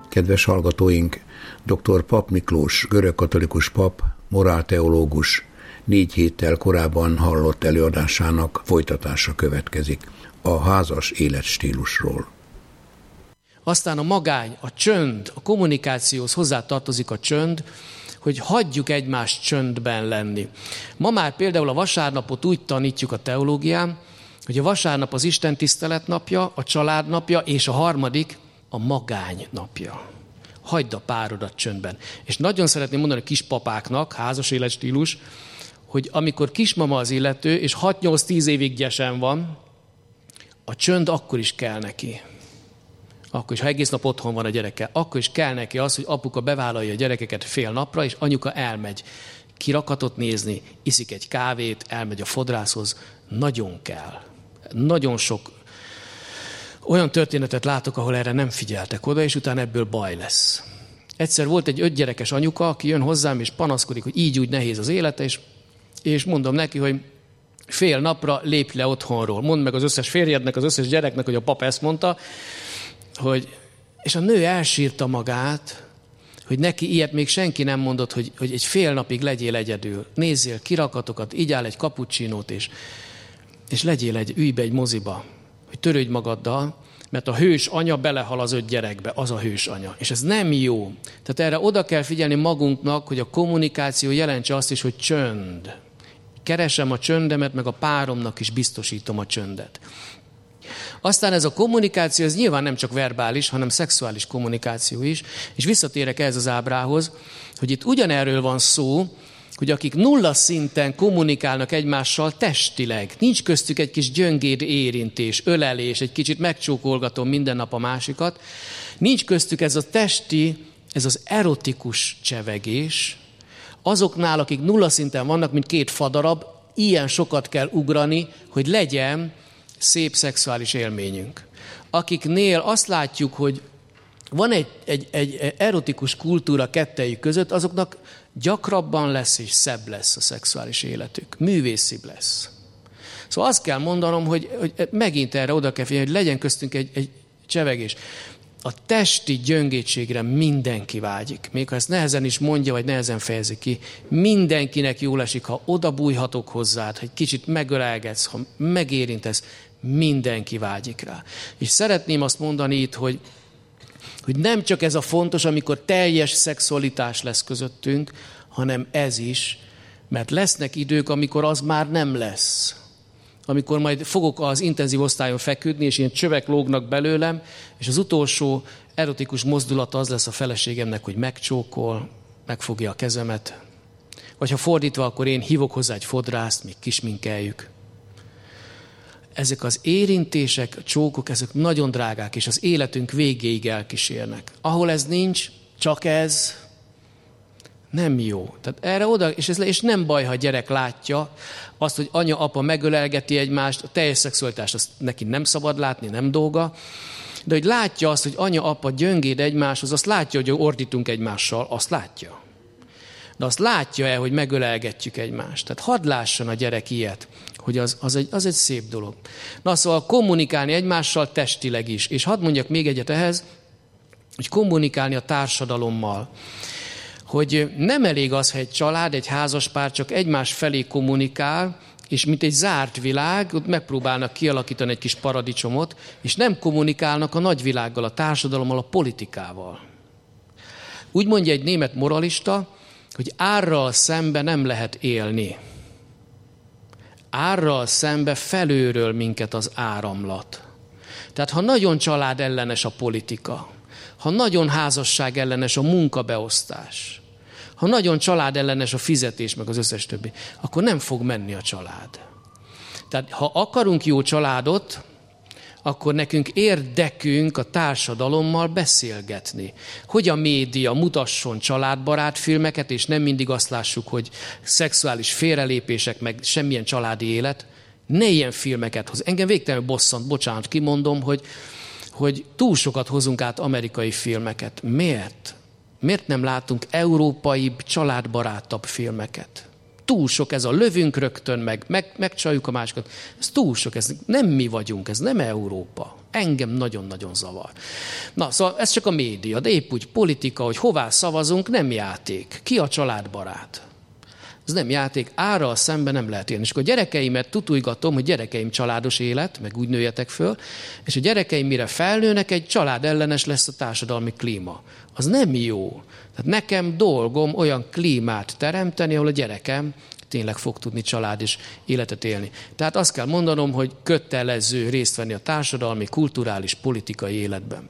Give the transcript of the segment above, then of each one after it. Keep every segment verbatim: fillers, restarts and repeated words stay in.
Kedves hallgatóink, dr. Papp Miklós, görögkatolikus pap, morálteológus négy héttel korábban hallott előadásának folytatása következik a házas életstílusról. Aztán a magány, a csönd, a kommunikációhoz hozzá tartozik a csönd, hogy hagyjuk egymást csöndben lenni. Ma már például a vasárnapot úgy tanítjuk a teológián, hogy a vasárnap az Isten tisztelet napja, a család napja, és a harmadik a magány napja. Hagyd a párodat csöndben. És nagyon szeretném mondani a kispapáknak, házas életstílus, hogy amikor kismama az illető, és hat-nyolc-tíz évig gyesen van, a csönd akkor is kell neki. Akkor is, ha egész nap otthon van a gyereke, akkor is kell neki az, hogy apuka bevállalja a gyerekeket fél napra, és anyuka elmegy kirakatot nézni, iszik egy kávét, elmegy a fodrászhoz. Nagyon kell. Nagyon sok olyan történetet látok, ahol erre nem figyeltek oda, és utána ebből baj lesz. Egyszer volt egy ötgyerekes anyuka, aki jön hozzám, és panaszkodik, hogy így úgy nehéz az élete, és, és mondom neki, hogy fél napra lépj le otthonról. Mondd meg az összes férjednek, az összes gyereknek, hogy a pap ezt mondta, hogy, és a nő elsírta magát, hogy neki ilyet még senki nem mondott, hogy, hogy egy fél napig legyél egyedül. Nézzél kirakatokat, igyál egy cappuccinót, és, és legyél egy, ülj be egy moziba, hogy törődj magaddal, mert a hős anya belehal az öt gyerekbe, az a hős anya. És ez nem jó. Tehát erre oda kell figyelni magunknak, hogy a kommunikáció jelentse azt is, hogy csönd. Keresem a csöndemet, meg a páromnak is biztosítom a csöndet. Aztán ez a kommunikáció, ez nyilván nem csak verbális, hanem szexuális kommunikáció is, és visszatérek ehhez az ábrához, hogy itt ugyanerről van szó, hogy akik nulla szinten kommunikálnak egymással testileg, nincs köztük egy kis gyöngéd érintés, ölelés, egy kicsit megcsókolgatom minden nap a másikat, nincs köztük ez a testi, ez az erotikus csevegés, azoknál, akik nulla szinten vannak, mint két fadarab, ilyen sokat kell ugrani, hogy legyen szép szexuális élményünk. Akiknél azt látjuk, hogy van egy, egy, egy erotikus kultúra kettejük között, azoknak gyakrabban lesz és szebb lesz a szexuális életük. Művészibb lesz. Szóval azt kell mondanom, hogy, hogy megint erre oda kell figyelni, hogy legyen köztünk egy, egy csevegés. A testi gyöngétségre mindenki vágyik. Még ha ezt nehezen is mondja, vagy nehezen fejezi ki, mindenkinek jól esik, ha oda bújhatok hozzád, hogy kicsit megölelgetsz, ha megérintesz, mindenki vágyik rá. És szeretném azt mondani itt, hogy hogy nem csak ez a fontos, amikor teljes szexualitás lesz közöttünk, hanem ez is, mert lesznek idők, amikor az már nem lesz. Amikor majd fogok az intenzív osztályon feküdni, és ilyen csövek lógnak belőlem, és az utolsó erotikus mozdulat az lesz a feleségemnek, hogy megcsókol, megfogja a kezemet. Vagy ha fordítva, akkor én hívok hozzá egy fodrászt, még kisminkeljük. Ezek az érintések, a csókok, ezek nagyon drágák, és az életünk végéig elkísérnek. Ahol ez nincs, csak ez, nem jó. Tehát erre oda, és, ez, és nem baj, ha a gyerek látja azt, hogy anya, apa megölelgeti egymást, a teljes szexualitást azt neki nem szabad látni, nem dolga, de hogy látja azt, hogy anya, apa gyöngéd egymáshoz, azt látja, hogy ordítunk egymással, azt látja. De azt látja-e, hogy megölelgetjük egymást? Tehát hadd lásson a gyerek ilyet, hogy az, az, egy, az egy szép dolog. Na szóval kommunikálni egymással testileg is. És hadd mondjak még egyet ehhez, hogy kommunikálni a társadalommal. Hogy nem elég az, ha egy család, egy házaspár csak egymás felé kommunikál, és mint egy zárt világ, ott megpróbálnak kialakítani egy kis paradicsomot, és nem kommunikálnak a nagyvilággal, a társadalommal, a politikával. Úgy mondja egy német moralista, hogy árral szembe nem lehet élni. Árral szembe felőről minket az áramlat. Tehát ha nagyon család ellenes a politika, ha nagyon házasság ellenes a munkabeosztás, ha nagyon család ellenes a fizetés, meg az összes többi, akkor nem fog menni a család. Tehát ha akarunk jó családot, akkor nekünk érdekünk a társadalommal beszélgetni. Hogy a média mutasson családbarát filmeket, és nem mindig azt lássuk, hogy szexuális félrelépések, meg semmilyen családi élet. Ne ilyen filmeket hoz. Engem végtelenül bosszant, bocsánat, kimondom, hogy, hogy túl sokat hozunk át amerikai filmeket. Miért? Miért nem látunk európaibb, családbarátabb filmeket? túl sok ez a lövünk rögtön, meg, meg megcsaljuk a másikat. Ez túl sok, ez nem mi vagyunk, ez nem Európa. Engem nagyon-nagyon zavar. Na, szóval ez csak a média, de épp úgy politika, hogy hová szavazunk, nem játék. Ki a családbarát? Ez nem játék, árral szemben nem lehet élni. És akkor a gyerekeimet tutujgatom, hogy gyerekeim családos élet, meg úgy nőjetek föl, és a gyerekeim mire felnőnek, egy családellenes lesz a társadalmi klíma. Az nem jó. Tehát nekem dolgom olyan klímát teremteni, ahol a gyerekem tényleg fog tudni család és életet élni. Tehát azt kell mondanom, hogy kötelező részt venni a társadalmi, kulturális, politikai életben.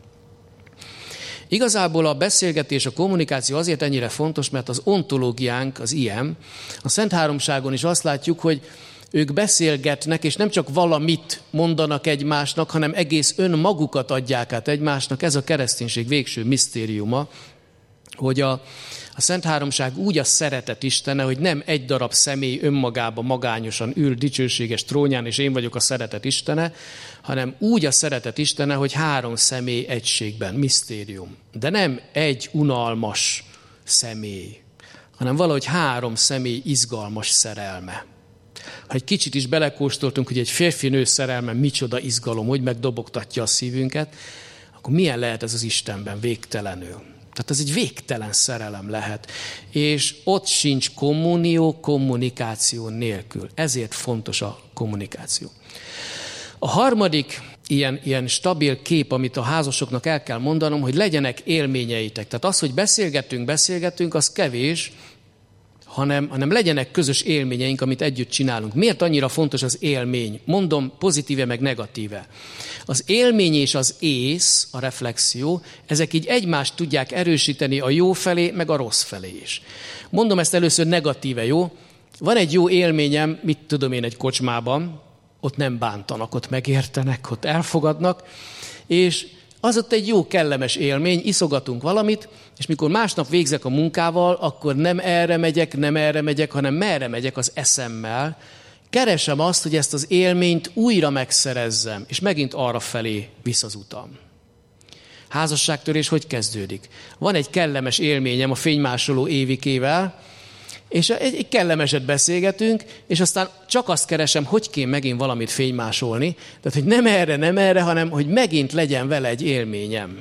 Igazából a beszélgetés, a kommunikáció azért ennyire fontos, mert az ontológiánk az ilyen. A Szent Háromságon is azt látjuk, hogy ők beszélgetnek, és nem csak valamit mondanak egymásnak, hanem egész önmagukat adják át egymásnak. Ez a kereszténység végső misztériuma, hogy a, a Szent Háromság úgy a szeretet istene, hogy nem egy darab személy önmagában magányosan ül dicsőséges trónján, és én vagyok a szeretet istene, hanem úgy a szeretet istene, hogy három személy egységben, misztérium. De nem egy unalmas személy, hanem valahogy három személy izgalmas szerelme. Ha egy kicsit is belekóstoltunk, hogy egy férfi-nő szerelme micsoda izgalom, hogy megdobogtatja a szívünket, akkor milyen lehet ez az Istenben végtelenül? Tehát ez egy végtelen szerelem lehet. És ott sincs kommunió, kommunikáció nélkül. Ezért fontos a kommunikáció. A harmadik ilyen, ilyen stabil kép, amit a házasoknak el kell mondanom, hogy legyenek élményeitek. Tehát az, hogy beszélgetünk, beszélgetünk, az kevés, hanem, hanem legyenek közös élményeink, amit együtt csinálunk. Miért annyira fontos az élmény? Mondom pozitíve meg negatíve. Az élmény és az ész, a reflexió, ezek így egymást tudják erősíteni a jó felé, meg a rossz felé is. Mondom ezt először negatíve, jó? Van egy jó élményem, mit tudom én, egy kocsmában, ott nem bántanak, ott megértenek, ott elfogadnak, és az ott egy jó, kellemes élmény, iszogatunk valamit, és mikor másnap végzek a munkával, akkor nem erre megyek, nem erre megyek, hanem merre megyek az eszemmel. Keresem azt, hogy ezt az élményt újra megszerezzem, és megint arra felé visz az utam. Házasságtörés hogy kezdődik? Van egy kellemes élményem a fénymásoló Évikével, és egy, egy kellemeset beszélgetünk, és aztán csak azt keresem, hogy kéne megint valamit fénymásolni. Tehát, hogy nem erre, nem erre, hanem, hogy megint legyen vele egy élményem.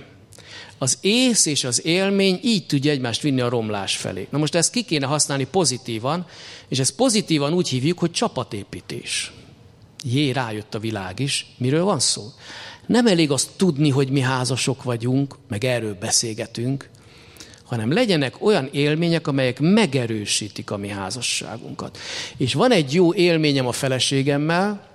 Az ész és az élmény így tudja egymást vinni a romlás felé. Na most ezt ki kéne használni pozitívan, és ezt pozitívan úgy hívjuk, hogy csapatépítés. Jé, rájött a világ is. Miről van szó? Nem elég azt tudni, hogy mi házasok vagyunk, meg erről beszélgetünk, hanem legyenek olyan élmények, amelyek megerősítik a mi házasságunkat. És van egy jó élményem a feleségemmel,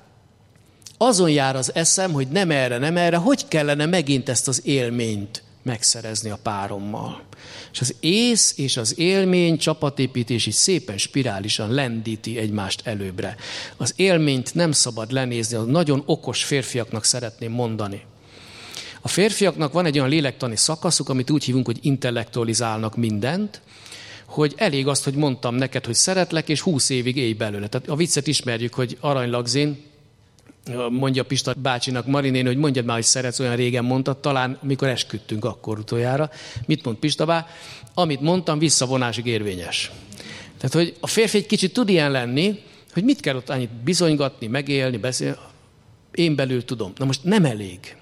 azon jár az eszem, hogy nem erre, nem erre, hogy kellene megint ezt az élményt megszerezni a párommal. És az ész és az élmény csapatépítés is szépen spirálisan lendíti egymást előbbre. Az élményt nem szabad lenézni, az nagyon okos férfiaknak szeretném mondani. A férfiaknak van egy olyan lélektani szakaszuk, amit úgy hívunk, hogy intellektualizálnak mindent, hogy elég azt, hogy mondtam neked, hogy szeretlek, és húsz évig élj belőle. Tehát a viccet ismerjük, hogy aranylagzin, mondja Pista bácsinak, Marinén, hogy mondjad már, hogy szeretsz, olyan régen mondtad, talán mikor esküdtünk akkor utoljára. Mit mond Pista bá? Amit mondtam, visszavonásig érvényes. Tehát, hogy a férfi egy kicsit tud ilyen lenni, hogy mit kell ott annyit bizonygatni, megélni, beszélni. Én belül tudom. Na most nem elég.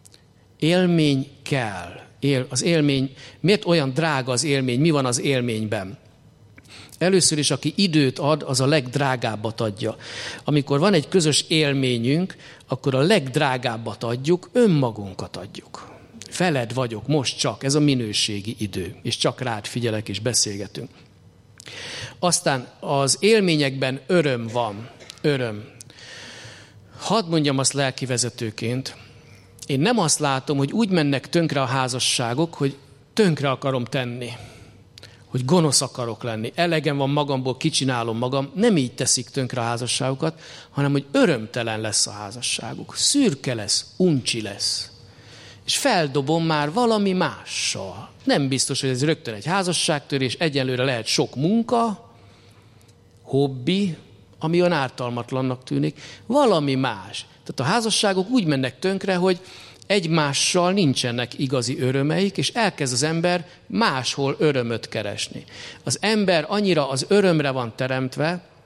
Élmény kell. Él, az élmény, miért olyan drága az élmény? Mi van az élményben? Először is, aki időt ad, az a legdrágábbat adja. Amikor van egy közös élményünk, akkor a legdrágábbat adjuk, önmagunkat adjuk. Veled vagyok, most csak, ez a minőségi idő, és csak rád figyelek és beszélgetünk. Aztán az élményekben öröm van, öröm. Hadd mondjam azt lelkivezetőként, én nem azt látom, hogy úgy mennek tönkre a házasságok, hogy tönkre akarom tenni, hogy gonosz akarok lenni, elegem van magamból, kicsinálom magam, nem így teszik tönkre a házasságokat, hanem hogy örömtelen lesz a házasságuk, szürke lesz, uncsi lesz, és feldobom már valami mással. Nem biztos, hogy ez rögtön egy házasságtörés, egyelőre lehet sok munka, hobbi, ami olyan ártalmatlannak tűnik, valami más. Tehát a házasságok úgy mennek tönkre, hogy egymással nincsenek igazi örömeik, és elkezd az ember máshol örömöt keresni. Az ember annyira az örömre van teremtve,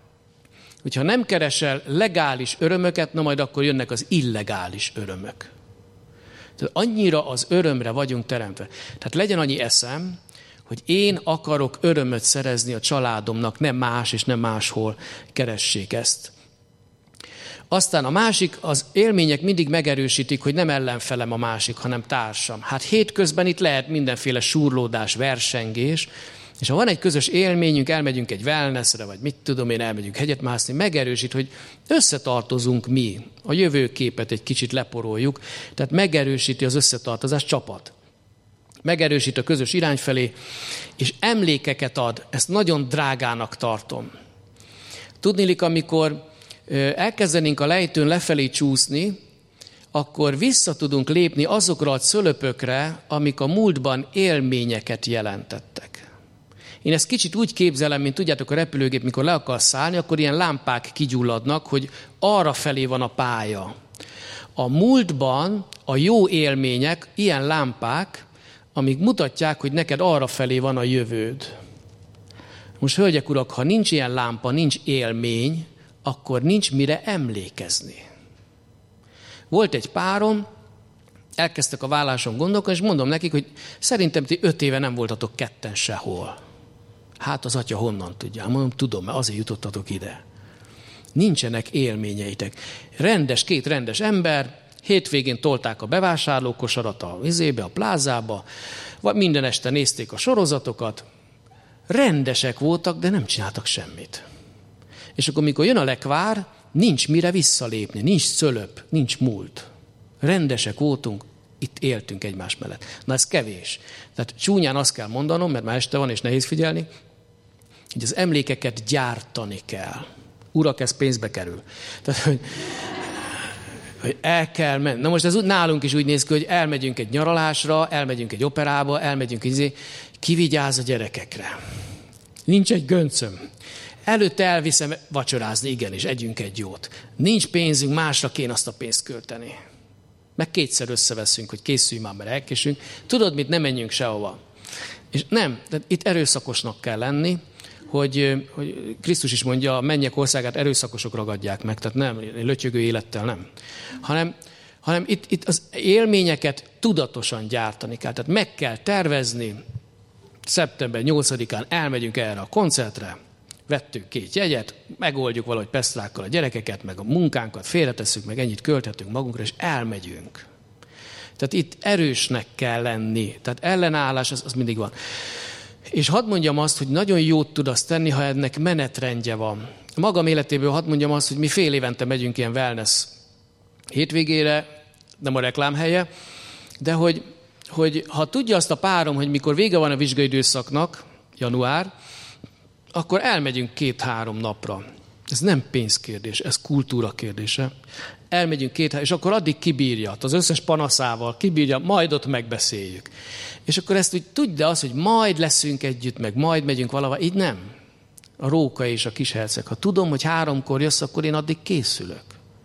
Hogyha nem keresel legális örömöket, na majd akkor jönnek az illegális örömök. Tehát annyira az örömre vagyunk teremtve. Tehát legyen annyi eszem, hogy én akarok örömöt szerezni a családomnak, nem más és nem máshol keressék ezt. Aztán a másik, az élmények mindig megerősítik, hogy nem ellenfelem a másik, hanem társam. Hát hétközben itt lehet mindenféle súrlódás, versengés, és ha van egy közös élményünk, elmegyünk egy wellnessre, vagy mit tudom én, elmegyünk hegyet mászni, megerősít, hogy összetartozunk mi. A jövőképet egy kicsit leporoljuk, tehát megerősíti az összetartozás csapat. Megerősít a közös irány felé, és emlékeket ad, ezt nagyon drágának tartom. Tudniillik, amikor elkezdenénk a lejtőn lefelé csúszni, akkor vissza tudunk lépni azokra a cölöpökre, amik a múltban élményeket jelentettek. Én ezt kicsit úgy képzelem, mint tudjátok, a repülőgép, mikor le akar szállni, akkor ilyen lámpák kigyulladnak, hogy arra felé van a pálya. A múltban a jó élmények, ilyen lámpák, amik mutatják, hogy neked arra felé van a jövőd. Most, hölgyek, urak, ha nincs ilyen lámpa, nincs élmény, akkor nincs mire emlékezni. Volt egy párom, elkezdtek a válláson gondolkodni, és mondom nekik, hogy szerintem ti öt éve nem voltatok ketten sehol. Hát az atya honnan tudja? Mondom, tudom, mert azért jutottatok ide. Nincsenek élményeitek. Rendes, két rendes ember, hétvégén tolták a bevásárlókosarat a vizébe, a plázába, vagy minden este nézték a sorozatokat. Rendesek voltak, de nem csináltak semmit. És akkor, mikor jön a lekvár, nincs mire visszalépni, nincs szölöp, nincs múlt. Rendesek voltunk, itt éltünk egymás mellett. Na ez kevés. Tehát csúnyán azt kell mondanom, mert már este van és nehéz figyelni, hogy az emlékeket gyártani kell. Urak, ez pénzbe kerül. Tehát, hogy, hogy el kell menni. Na most ez nálunk is úgy néz ki, hogy elmegyünk egy nyaralásra, elmegyünk egy operába, elmegyünk egy... Kivigyáz a gyerekekre. Nincs egy göncöm. Előtte elviszem vacsorázni, igenis, együnk egy jót. Nincs pénzünk, másra kéne azt a pénzt költeni. Meg kétszer összeveszünk, hogy készülj már, mert elkésünk. Tudod mit, nem menjünk sehova. És nem, de itt erőszakosnak kell lenni, hogy, hogy Krisztus is mondja, a mennyek országát erőszakosok ragadják meg, tehát nem, lötyögő élettel nem. Hanem, hanem itt, itt az élményeket tudatosan gyártani kell. Tehát meg kell tervezni, szeptember nyolcadikán elmegyünk erre a koncertre, vettünk két jegyet, megoldjuk valahogy pesztrákkal a gyerekeket, meg a munkánkat, félretesszük, meg ennyit költhetünk magunkra, és elmegyünk. Tehát itt erősnek kell lenni. Tehát ellenállás az, az mindig van. És hadd mondjam azt, hogy nagyon jót tud azt tenni, ha ennek menetrendje van. A magam életéből hadd mondjam azt, hogy mi fél évente megyünk ilyen wellness hétvégére, nem a reklámhelye, de hogy, hogy ha tudja azt a párom, hogy mikor vége van a vizsgaidőszaknak, január, akkor elmegyünk két-három napra. Ez nem pénzkérdés, ez kultúra kérdése. Elmegyünk két, és akkor addig kibírja, az összes panaszával kibírja, majd ott megbeszéljük. És akkor ezt úgy tudja az, hogy majd leszünk együtt, meg majd megyünk valahova. Így nem. A róka és a kisherceg. Ha tudom, hogy háromkor jössz, akkor én addig készülök.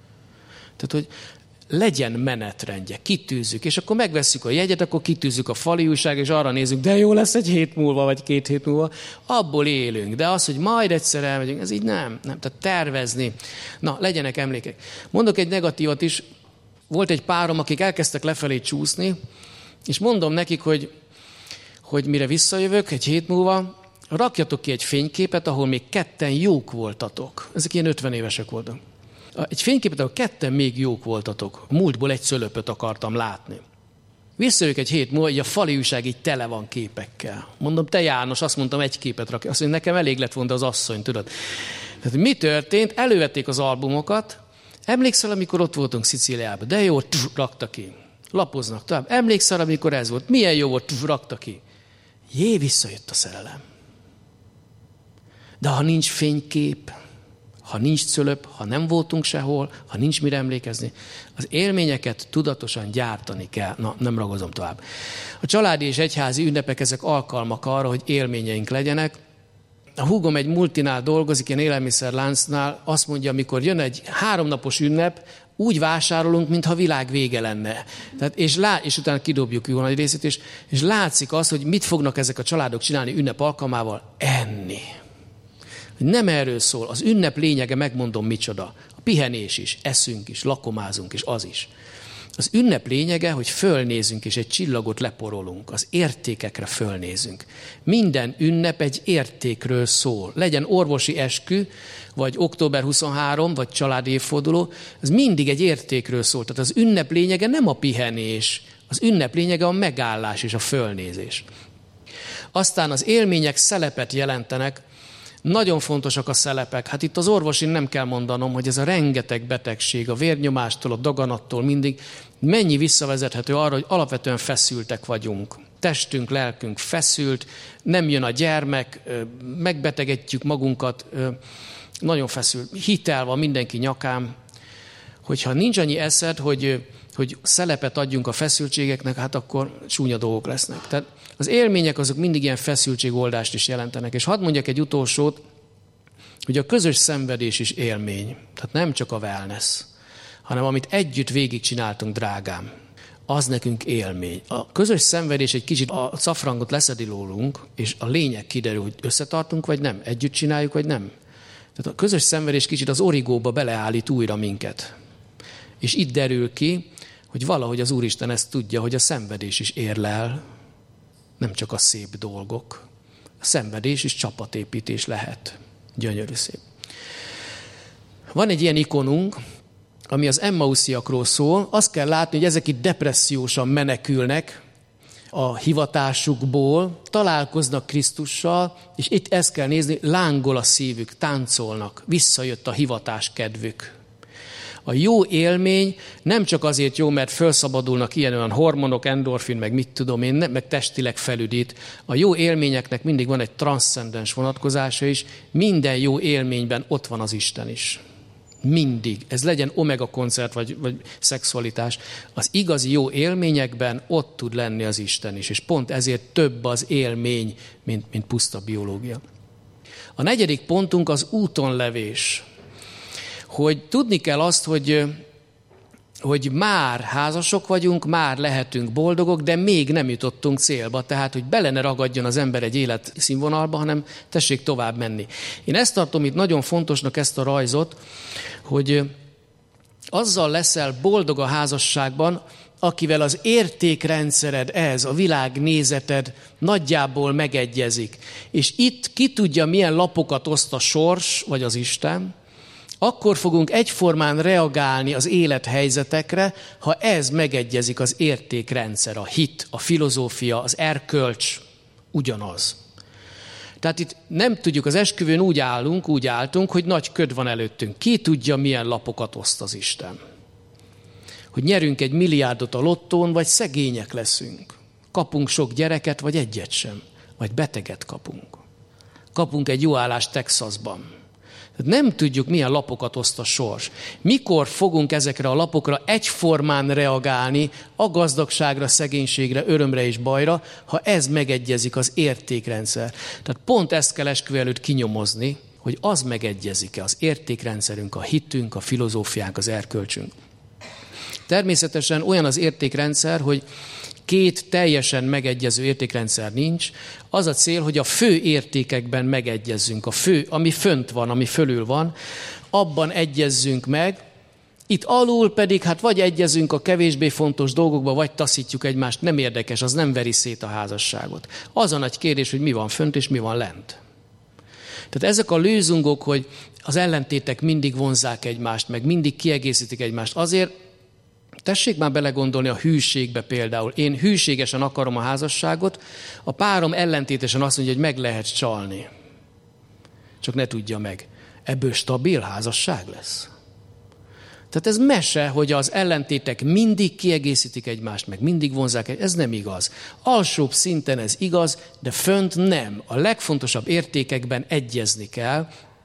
Tehát, hogy legyen menetrendje, kitűzzük, és akkor megvesszük a jegyet, akkor kitűzzük a fali újság, és arra nézzük, de jó lesz egy hét múlva, vagy két hét múlva, abból élünk. De az, hogy majd egyszer elmegyünk, ez így nem. nem. Tehát tervezni. Na, legyenek emlékek. Mondok egy negatívat is. Volt egy párom, akik elkezdtek lefelé csúszni, és mondom nekik, hogy, hogy mire visszajövök egy hét múlva, rakjatok ki egy fényképet, ahol még ketten jók voltatok. Ezek ilyen ötven évesek voltak. Egy fényképet, ahol ketten még jók voltatok. Múltból egy szölöpöt akartam látni. Visszajövök egy hét múlva, így a fali újság így tele van képekkel. Mondom, te János, azt mondtam, egy képet rakj. Azt mondja, nekem elég lett volna az asszony, tudod. Tehát mi történt? Elővették az albumokat. Emlékszel, amikor ott voltunk Szicíliában? De jó, tf, rakta ki. Lapoznak tovább. Emlékszel, amikor ez volt? Milyen jó volt? Tf, rakta ki. Jé, visszajött a szerelem. De ha nincs fénykép, ha nincs cölöp, ha nem voltunk sehol, ha nincs mire emlékezni, az élményeket tudatosan gyártani kell. Na, nem ragozom tovább. A családi és egyházi ünnepek, ezek alkalmak arra, hogy élményeink legyenek. A húgom egy multinál dolgozik, ilyen élelmiszerláncnál, azt mondja, amikor jön egy háromnapos ünnep, úgy vásárolunk, mintha világ vége lenne. Tehát, és, lá, és utána kidobjuk jó nagy részét, és, és látszik az, hogy mit fognak ezek a családok csinálni ünnep alkalmával? Enni. Nem erről szól. Az ünnep lényege, megmondom micsoda. A pihenés is, eszünk is, lakomázunk is, az is. Az ünnep lényege, hogy fölnézünk és egy csillagot leporolunk, az értékekre fölnézünk. Minden ünnep egy értékről szól. Legyen orvosi eskü, vagy október huszonharmadika, vagy családi évforduló, ez mindig egy értékről szól. Tehát az ünnep lényege nem a pihenés, az ünnep lényege a megállás és a fölnézés. Aztán az élmények szelepet jelentenek, nagyon fontosak a szelepek. Hát itt az orvosin nem kell mondanom, hogy ez a rengeteg betegség, a vérnyomástól, a daganattól mindig mennyi visszavezethető arra, hogy alapvetően feszültek vagyunk. Testünk, lelkünk feszült, nem jön a gyermek, megbetegedjük magunkat, nagyon feszült. Hitel van mindenki nyakán, hogyha nincs annyi eszed, hogy, hogy szelepet adjunk a feszültségeknek, hát akkor csúnya dolgok lesznek. Tehát az élmények azok mindig ilyen feszültségoldást is jelentenek. És hadd mondjak egy utolsót, hogy a közös szenvedés is élmény. Tehát nem csak a wellness, hanem amit együtt végigcsináltunk, drágám, az nekünk élmény. A közös szenvedés egy kicsit a szafrangot leszedi rólunk, és a lényeg kiderül, hogy összetartunk, vagy nem, együtt csináljuk, vagy nem. Tehát a közös szenvedés kicsit az origóba beleállít újra minket. És itt derül ki, hogy valahogy az Úristen ezt tudja, hogy a szenvedés is érlel, nem csak a szép dolgok. A szenvedés is csapatépítés lehet. Gyönyörű szép. Van egy ilyen ikonunk, ami az Emmausziakról szól. Azt kell látni, hogy ezek itt depressziósan menekülnek a hivatásukból, találkoznak Krisztussal, és itt ezt kell nézni, lángol a szívük, táncolnak, visszajött a hivatás kedvük. A jó élmény nem csak azért jó, mert felszabadulnak ilyen olyan hormonok, endorfin, meg mit tudom én, meg testileg felüdít. A jó élményeknek mindig van egy transzcendens vonatkozása is. Minden jó élményben ott van az Isten is. Mindig. Ez legyen omega koncert, vagy, vagy szexualitás. Az igazi jó élményekben ott tud lenni az Isten is. És pont ezért több az élmény, mint, mint puszta biológia. A negyedik pontunk az útonlevés. Hogy tudni kell azt, hogy, hogy már házasok vagyunk, már lehetünk boldogok, de még nem jutottunk célba. Tehát, hogy bele ne ragadjon az ember egy életszínvonalba, hanem tessék tovább menni. Én ezt tartom itt nagyon fontosnak, ezt a rajzot, hogy azzal leszel boldog a házasságban, akivel az értékrendszered, ez, a világnézeted nagyjából megegyezik. És itt ki tudja, milyen lapokat oszt a sors, vagy az Isten, akkor fogunk egyformán reagálni az élethelyzetekre, ha ez megegyezik, az értékrendszer, a hit, a filozófia, az erkölcs ugyanaz. Tehát itt nem tudjuk, az esküvőn úgy állunk, úgy álltunk, hogy nagy köd van előttünk. Ki tudja, milyen lapokat oszt az Isten? Hogy nyerünk egy milliárdot a lottón, vagy szegények leszünk. Kapunk sok gyereket, vagy egyet sem. Vagy beteget kapunk. Kapunk egy jó állást Texasban. Nem tudjuk, milyen lapokat oszt a sors. Mikor fogunk ezekre a lapokra egyformán reagálni a gazdagságra, szegénységre, örömre és bajra, ha ez megegyezik az értékrendszer. Tehát pont ezt kell esküvő előtt kinyomozni, hogy az megegyezik-e az értékrendszerünk, a hitünk, a filozófiánk, az erkölcsünk. Természetesen olyan az értékrendszer, hogy két teljesen megegyező értékrendszer nincs. Az a cél, hogy a fő értékekben megegyezzünk. A fő, ami fönt van, ami fölül van, abban egyezzünk meg. Itt alul pedig, hát vagy egyezünk a kevésbé fontos dolgokba, vagy taszítjuk egymást. Nem érdekes, az nem veri szét a házasságot. Az a nagy kérdés, hogy mi van fönt és mi van lent. Tehát ezek a lőzungok, hogy az ellentétek mindig vonzzák egymást, meg mindig kiegészítik egymást. Azért tessék már belegondolni a hűségbe például. Én hűségesen akarom a házasságot, a párom ellentétesen azt mondja, hogy meg lehet csalni. Csak ne tudja meg. Ebből stabil házasság lesz. Tehát ez mese, hogy az ellentétek mindig kiegészítik egymást, meg mindig vonzák egymást. Ez nem igaz. Alsóbb szinten ez igaz, de fönt nem. A legfontosabb értékekben egyezni kell.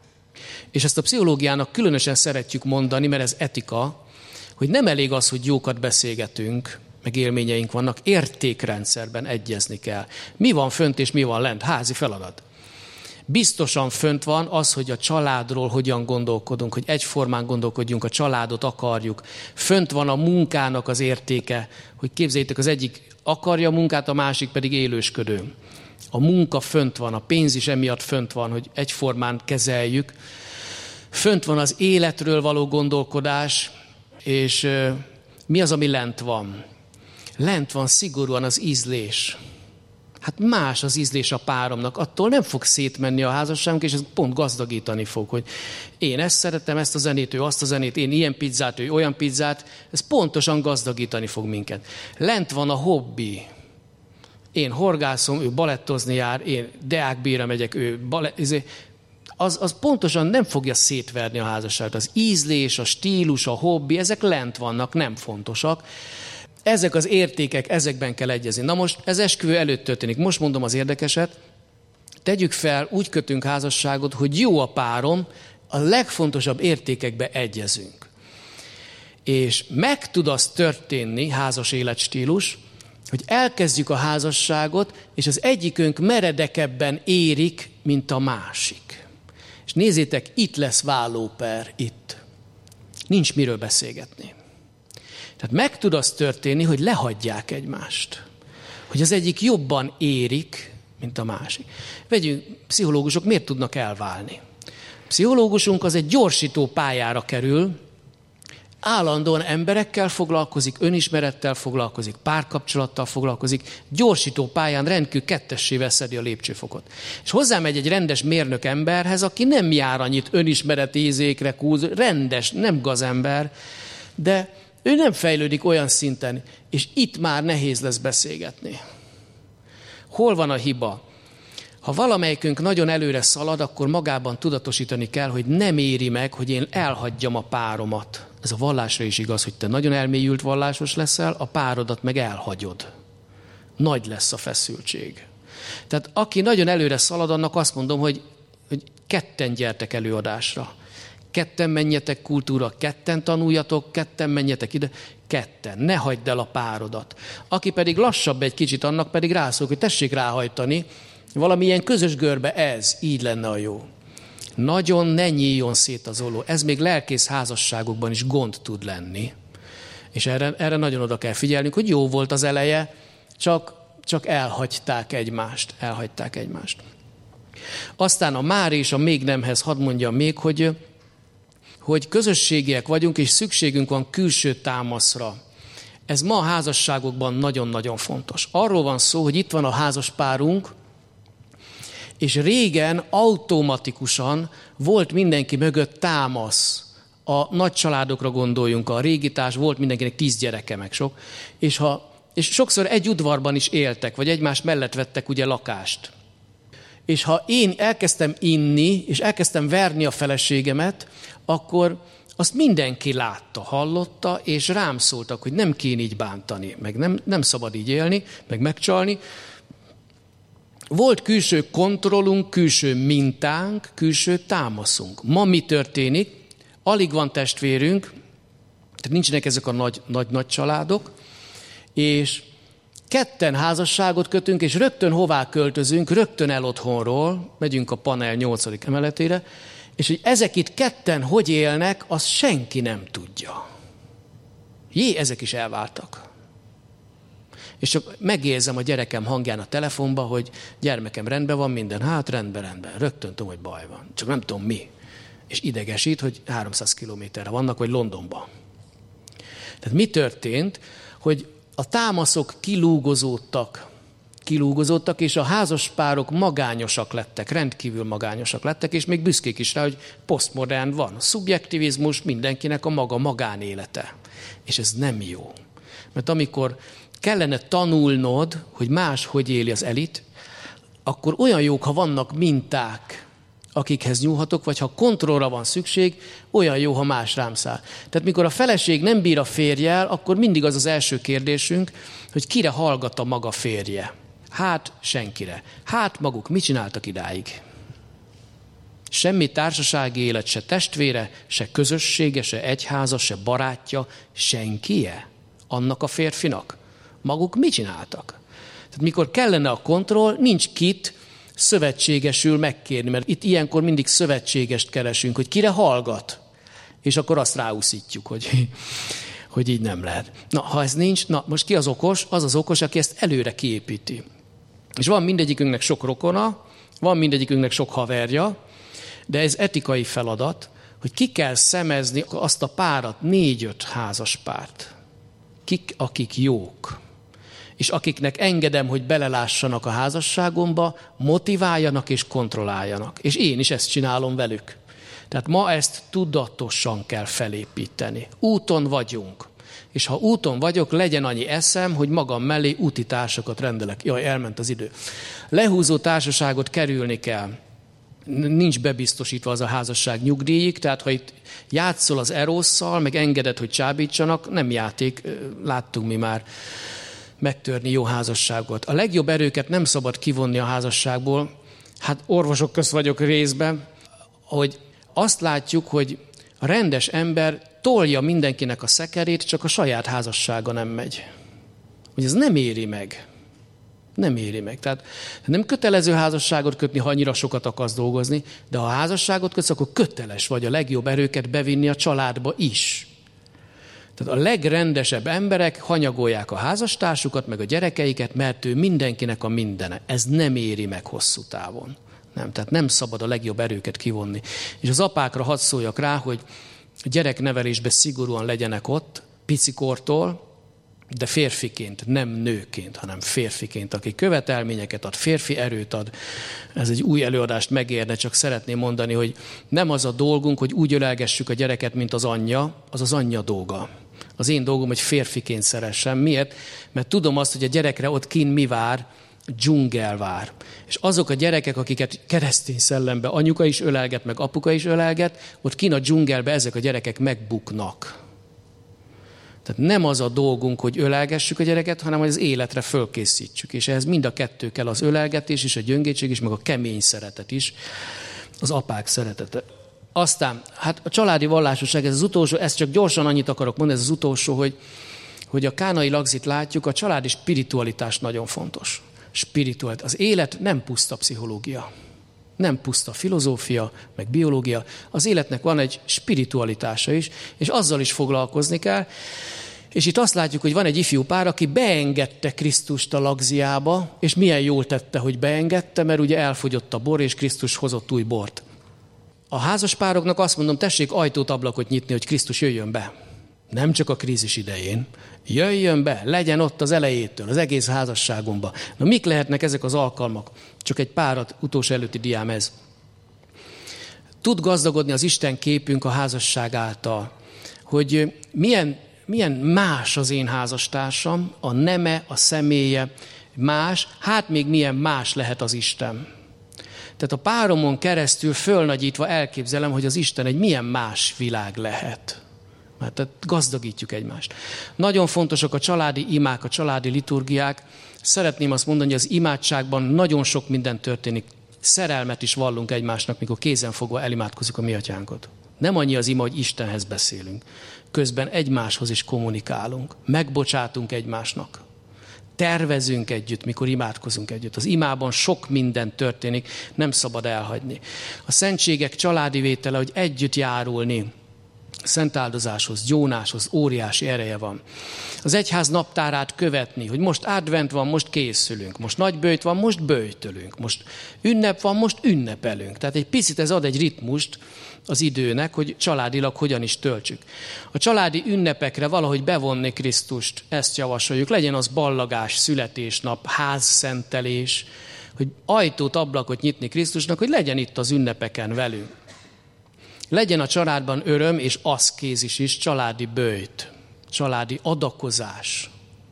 És ezt a pszichológiának különösen szeretjük mondani, mert ez etika, hogy nem elég az, hogy jókat beszélgetünk, meg élményeink vannak, értékrendszerben egyezni kell. Mi van fönt és mi van lent? Házi feladat. Biztosan fönt van az, hogy a családról hogyan gondolkodunk, hogy egyformán gondolkodjunk, a családot akarjuk. Fönt van a munkának az értéke, hogy képzeljétek, az egyik akarja a munkát, a másik pedig élősködő. A munka fönt van, a pénz is emiatt fönt van, hogy egyformán kezeljük. Fönt van az életről való gondolkodás, és mi az, ami lent van? Lent van szigorúan az ízlés. Hát más az ízlés a páromnak, attól nem fog szétmenni a házasságunk, és ez pont gazdagítani fog, hogy én ezt szeretem, ezt a zenét, ő azt a zenét, én ilyen pizzát, ő olyan pizzát, ez pontosan gazdagítani fog minket. Lent van a hobbi. Én horgászom, ő balettozni jár, én deákbíra megyek, ő balett, az, az pontosan nem fogja szétverni a házasságot. Az ízlés, a stílus, a hobbi, ezek lent vannak, nem fontosak. Ezek az értékek, ezekben kell egyezni. Na most ez esküvő előtt történik. Most mondom az érdekeset. Tegyük fel, úgy kötünk házasságot, hogy jó a párom, a legfontosabb értékekbe egyezünk. És meg tud az történni, házas életstílus, hogy elkezdjük a házasságot, és az egyikünk meredekebben érik, mint a másik. És nézzétek, itt lesz vállóper, itt. Nincs miről beszélgetni. Tehát meg tud az történni, hogy lehagyják egymást. Hogy az egyik jobban érik, mint a másik. Vegyünk, pszichológusok miért tudnak elválni? A pszichológusunk az egy gyorsító pályára kerül, állandóan emberekkel foglalkozik, önismerettel foglalkozik, párkapcsolattal foglalkozik, gyorsító pályán rendkívül kettessével szedi a lépcsőfokot. És hozzámegy egy rendes mérnök emberhez, aki nem jár annyit önismereti ízékre kúz, rendes, nem gazember, de ő nem fejlődik olyan szinten, és itt már nehéz lesz beszélgetni. Hol van a hiba? Ha valamelyikünk nagyon előre szalad, akkor magában tudatosítani kell, hogy nem éri meg, hogy én elhagyjam a páromat. Ez a vallásra is igaz, hogy te nagyon elmélyült vallásos leszel, a párodat meg elhagyod. Nagy lesz a feszültség. Tehát aki nagyon előre szalad, annak azt mondom, hogy, hogy ketten gyertek előadásra. Ketten menjetek kultúra, ketten tanuljatok, ketten menjetek ide, ketten. Ne hagyd el a párodat. Aki pedig lassabb egy kicsit, annak pedig rászól, hogy tessék ráhajtani, valamilyen közös görbe ez, így lenne a jó. Nagyon ne nyíljon szét az olló. Ez még lelkész házasságokban is gond tud lenni. És erre, erre nagyon oda kell figyelnünk, hogy jó volt az eleje, csak, csak elhagyták egymást. Elhagyták egymást. Aztán a már és a még nemhez hadd mondjam még, hogy, hogy közösségiek vagyunk, és szükségünk van külső támaszra. Ez ma a házasságokban nagyon-nagyon fontos. Arról van szó, hogy itt van a házaspárunk, és régen automatikusan volt mindenki mögött támasz. A nagy családokra gondoljunk, a régitás, volt mindenkinek tíz gyereke, meg sok. És, ha, és sokszor egy udvarban is éltek, vagy egymás mellett vettek ugye lakást. És ha én elkezdtem inni, és elkezdtem verni a feleségemet, akkor azt mindenki látta, hallotta, és rám szóltak, hogy nem kéne így bántani, meg nem, nem szabad így élni, meg megcsalni. Volt külső kontrollunk, külső mintánk, külső támaszunk. Ma mi történik? Alig van testvérünk, tehát nincsenek ezek a nagy, nagy, nagy családok, és ketten házasságot kötünk, és rögtön hová költözünk, rögtön el otthonról, megyünk a panel nyolcadik emeletére, és hogy ezek itt ketten hogy élnek, azt senki nem tudja. Jé, ezek is elváltak. És csak megérzem a gyerekem hangján a telefonba, hogy gyermekem, rendben van minden, hát rendben, rendben, rögtön tudom, hogy baj van. Csak nem tudom mi. És idegesít, hogy háromszáz kilométerre vannak, vagy Londonban. Tehát mi történt, hogy a támaszok kilúgozódtak, kilúgozódtak, és a házaspárok magányosak lettek, rendkívül magányosak lettek, és még büszkék is rá, hogy posztmodern van. Szubjektivizmus, mindenkinek a maga magánélete. És ez nem jó. Mert amikor kellene tanulnod, hogy más hogy éli az elit, akkor olyan jók, ha vannak minták, akikhez nyúlhatok, vagy ha kontrollra van szükség, olyan jó, ha más rám száll. Tehát mikor a feleség nem bír a férjel, akkor mindig az az első kérdésünk, hogy kire hallgat a maga férje. Hát senkire. Hát maguk mit csináltak idáig? Semmi társasági élet, se testvére, se közössége, se egyháza, se barátja, senkie annak a férfinak. Maguk mit csináltak? Tehát mikor kellene a kontroll, nincs kit szövetségesül megkérni, mert itt ilyenkor mindig szövetségest keresünk, hogy kire hallgat, és akkor azt ráúszítjuk, hogy, hogy így nem lehet. Na, ha ez nincs, na most ki az okos? Az az okos, aki ezt előre kiépíti. És van mindegyikünknek sok rokona, van mindegyikünknek sok haverja, de ez etikai feladat, hogy ki kell szemezni azt a párat, négy-öt házas párt, kik, akik jók, és akiknek engedem, hogy belelássanak a házasságomba, motiváljanak és kontrolláljanak. És én is ezt csinálom velük. Tehát ma ezt tudatosan kell felépíteni. Úton vagyunk. És ha úton vagyok, legyen annyi eszem, hogy magam mellé úti társakat rendelek. Jaj, elment az idő. Lehúzó társaságot kerülni kell. Nincs bebiztosítva az a házasság nyugdíjig, tehát ha itt játszol az erosszal, meg engeded, hogy csábítsanak, nem játék, láttunk mi már megtörni jó házasságot. A legjobb erőket nem szabad kivonni a házasságból. Hát orvosok közt vagyok részben, hogy azt látjuk, hogy a rendes ember tolja mindenkinek a szekerét, csak a saját házassága nem megy. Hogy ez nem éri meg. Nem éri meg. Tehát nem kötelező házasságot kötni, ha annyira sokat akarsz dolgozni, de ha házasságot kötsz, akkor köteles vagy a legjobb erőket bevinni a családba is. Tehát a legrendesebb emberek hanyagolják a házastársukat, meg a gyerekeiket, mert ő mindenkinek a mindene. Ez nem éri meg hosszú távon. Nem, tehát nem szabad a legjobb erőket kivonni. És az apákra hadd szóljak rá, hogy a gyereknevelésben szigorúan legyenek ott, picikortól, de férfiként, nem nőként, hanem férfiként, aki követelményeket ad, férfi erőt ad. Ez egy új előadást megérne, csak szeretném mondani, hogy nem az a dolgunk, hogy úgy ölelgessük a gyereket, mint az anyja, az az anyja dolga. Az én dolgom, hogy férfiként szeressem. Miért? Mert tudom azt, hogy a gyerekre ott kint mi vár, dzsungel vár. És azok a gyerekek, akiket keresztény szellembe anyuka is ölelget, meg apuka is ölelget, ott kint a dzsungelbe ezek a gyerekek megbuknak. Tehát nem az a dolgunk, hogy ölelgessük a gyereket, hanem hogy az életre fölkészítsük. És ehhez mind a kettő kell, az ölelgetés is, a gyöngétség is, meg a kemény szeretet is, az apák szeretete. Aztán, hát a családi vallásosság, ez az utolsó, ezt csak gyorsan annyit akarok mondani, ez az utolsó, hogy, hogy a kánai lagzit látjuk, a családi spiritualitás nagyon fontos. Spiritualitás. Az élet nem puszta pszichológia. Nem puszta filozófia, meg biológia. Az életnek van egy spiritualitása is, és azzal is foglalkozni kell. És itt azt látjuk, hogy van egy ifjú pár, aki beengedte Krisztust a lagziába, és milyen jól tette, hogy beengedte, mert ugye elfogyott a bor, és Krisztus hozott új bort. A házaspároknak azt mondom, tessék ajtót, ablakot nyitni, hogy Krisztus jöjjön be. Nem csak a krízis idején. Jöjjön be, legyen ott az elejétől, az egész házasságomba. Na mik lehetnek ezek az alkalmak? Csak egy párat, utolsó előtti diám ez. Tud gazdagodni az Isten képünk a házasság által, hogy milyen, milyen más az én házastársam, a neme, a személye más, hát még milyen más lehet az Isten. Tehát a páromon keresztül fölnagyítva elképzelem, hogy az Isten egy milyen más világ lehet. Tehát gazdagítjuk egymást. Nagyon fontosak a családi imák, a családi liturgiák. Szeretném azt mondani, hogy az imádságban nagyon sok minden történik. Szerelmet is vallunk egymásnak, mikor kézenfogva elimádkozik a mi atyánkot. Nem annyi az ima, hogy Istenhez beszélünk. Közben egymáshoz is kommunikálunk. Megbocsátunk egymásnak. Tervezünk együtt, mikor imádkozunk együtt. Az imában sok minden történik, nem szabad elhagyni. A szentségek családi vétele, hogy együtt járulni, szentáldozáshoz, gyónáshoz óriási ereje van. Az egyház naptárát követni, hogy most advent van, most készülünk, most nagyböjt van, most böjtölünk, most ünnep van, most ünnepelünk. Tehát egy picit ez ad egy ritmust az időnek, hogy családilag hogyan is töltsük. A családi ünnepekre valahogy bevonni Krisztust, ezt javasoljuk. Legyen az ballagás, születésnap, házszentelés, hogy ajtót, ablakot nyitni Krisztusnak, hogy legyen itt az ünnepeken velünk. Legyen a családban öröm és aszkézis is, családi böjt, családi adakozás.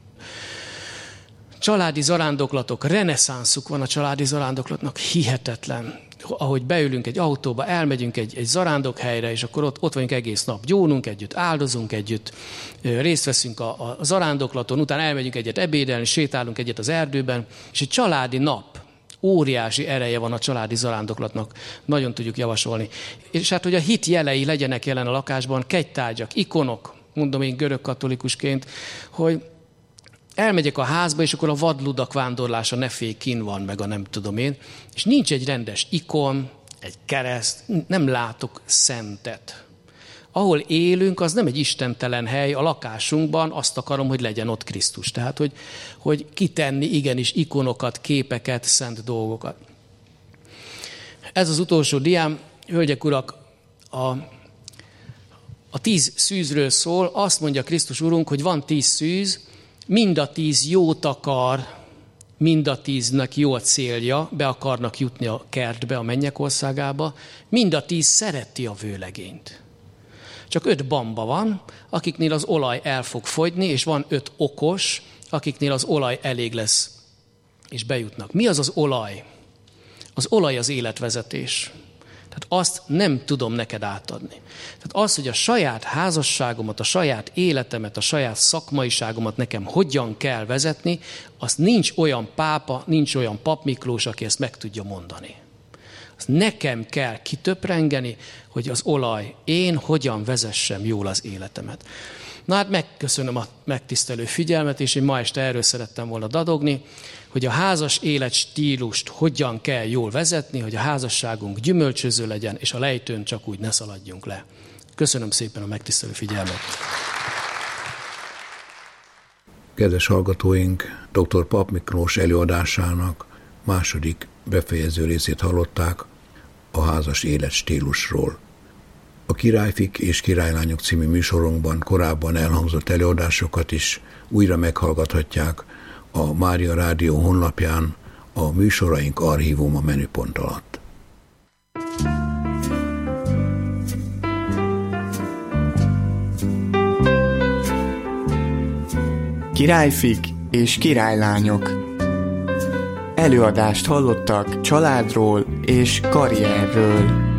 Családi zarándoklatok, reneszánszuk van a családi zarándoklatnak, hihetetlen. Ahogy beülünk egy autóba, elmegyünk egy, egy zarándokhelyre, és akkor ott, ott vagyunk egész nap. Gyónunk együtt, áldozunk együtt, részt veszünk a, a zarándoklaton, utána elmegyünk egyet ebédelni, sétálunk egyet az erdőben, és egy családi nap. Óriási ereje van a családi zarándoklatnak, nagyon tudjuk javasolni. És hát, hogy a hit jelei legyenek jelen a lakásban, kegytárgyak, ikonok, mondom én görög katolikusként, hogy elmegyek a házba, és akkor a vadludak vándorlása ne félj, kin van, meg a nem tudom én, és nincs egy rendes ikon, egy kereszt, nem látok szentet. Ahol élünk, az nem egy istentelen hely, a lakásunkban azt akarom, hogy legyen ott Krisztus. Tehát, hogy, hogy kitenni igenis ikonokat, képeket, szent dolgokat. Ez az utolsó diám, hölgyek, urak, a, a tíz szűzről szól. Azt mondja Krisztus Urunk, hogy van tíz szűz, mind a tíz jót akar, mind a tíznek jó a célja, be akarnak jutni a kertbe, a mennyek országába, mind a tíz szereti a vőlegényt. Csak öt bamba van, akiknél az olaj el fog fogyni, és van öt okos, akiknél az olaj elég lesz, és bejutnak. Mi az az olaj? Az olaj az életvezetés. Tehát azt nem tudom neked átadni. Tehát az, hogy a saját házasságomat, a saját életemet, a saját szakmaiságomat nekem hogyan kell vezetni, az nincs olyan pápa, nincs olyan Pap Miklós, aki ezt meg tudja mondani. Azt nekem kell kitöprengeni, hogy az olaj, én hogyan vezessem jól az életemet. Na hát megköszönöm a megtisztelő figyelmet, és én ma este erről szerettem volna dadogni, hogy a házas életstílust hogyan kell jól vezetni, hogy a házasságunk gyümölcsöző legyen, és a lejtőn csak úgy ne szaladjunk le. Köszönöm szépen a megtisztelő figyelmet. Kedves hallgatóink, dr. Pap Miklós előadásának második befejező részét hallották a házas életstílusról. A Királyfik és Királylányok című műsorunkban korábban elhangzott előadásokat is újra meghallgathatják a Mária Rádió honlapján, a műsoraink archívuma menüpont alatt. Királyfik és királylányok. Előadást hallottak családról és karrierről.